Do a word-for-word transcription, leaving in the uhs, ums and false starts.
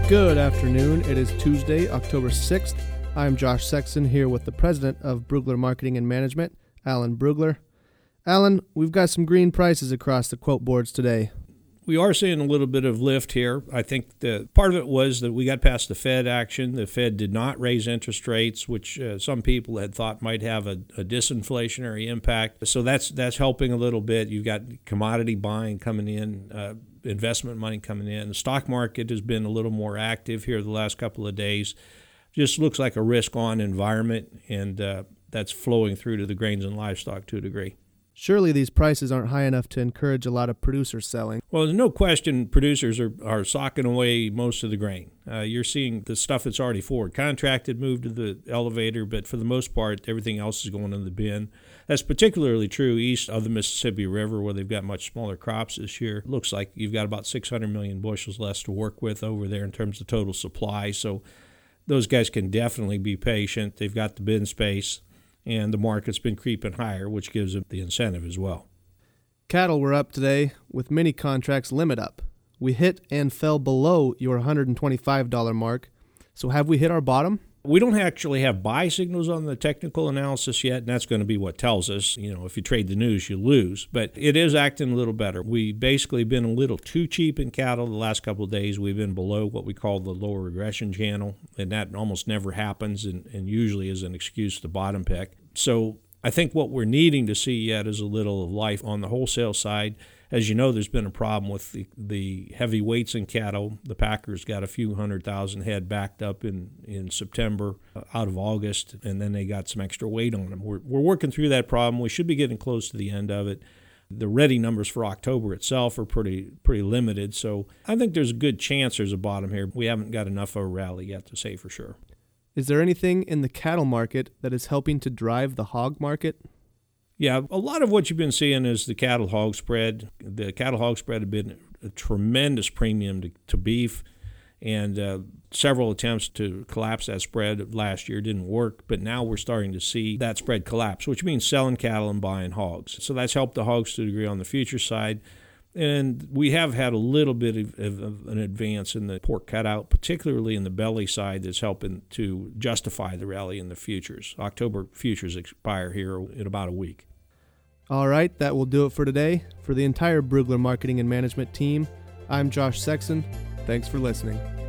Good afternoon. It is Tuesday, October sixth. I'm Josh Sexton here with the president of Brugler Marketing and Management, Alan Brugler. Alan, we've got some green prices across the quote boards today. We are seeing a little bit of lift here. I think the part of it was that we got past the Fed action. The Fed did not raise interest rates, which uh, some people had thought might have a, a disinflationary impact. So that's that's helping a little bit. You've got commodity buying coming in, uh, investment money coming in. The stock market has been a little more active here the last couple of days. Just looks like a risk-on environment, and uh, that's flowing through to the grains and livestock to a degree. Surely these prices aren't high enough to encourage a lot of producers selling. Well, there's no question producers are, are socking away most of the grain. Uh, you're seeing the stuff that's already forward contracted move to the elevator, but for the most part, everything else is going in the bin. That's particularly true east of the Mississippi River, where they've got much smaller crops this year. It looks like you've got about six hundred million bushels less to work with over there in terms of total supply. So those guys can definitely be patient. They've got the bin space, and the market's been creeping higher, which gives them the incentive as well. Cattle were up today with many contracts limit up. We hit and fell below your one hundred twenty-five dollars mark. So have we hit our bottom? We don't actually have buy signals on the technical analysis yet, and that's going to be what tells us. You know, if you trade the news, you lose. But it is acting a little better. We basically been a little too cheap in cattle the last couple of days. We've been below what we call the lower regression channel, and that almost never happens and, and usually is an excuse to bottom pick. So I think what we're needing to see yet is a little of life on the wholesale side. As you know, there's been a problem with the, the heavy weights in cattle. The packers got a few hundred thousand head backed up in, in September uh, out of August, and then they got some extra weight on them. We're, we're working through that problem. We should be getting close to the end of it. The ready numbers for October itself are pretty pretty limited, so I think there's a good chance there's a bottom here. We haven't got enough of a rally yet to say for sure. Is there anything in the cattle market that is helping to drive the hog market? Yeah, a lot of what you've been seeing is the cattle-hog spread. The cattle-hog spread had been a tremendous premium to, to beef, and uh, several attempts to collapse that spread last year didn't work, but now we're starting to see that spread collapse, which means selling cattle and buying hogs. So that's helped the hogs to a degree on the future side. And we have had a little bit of, of, of an advance in the pork cutout, particularly in the belly side, that's helping to justify the rally in the futures. October futures expire here in about a week. All right, that will do it for today. For the entire Brugler Marketing and Management team, I'm Josh Sexton. Thanks for listening.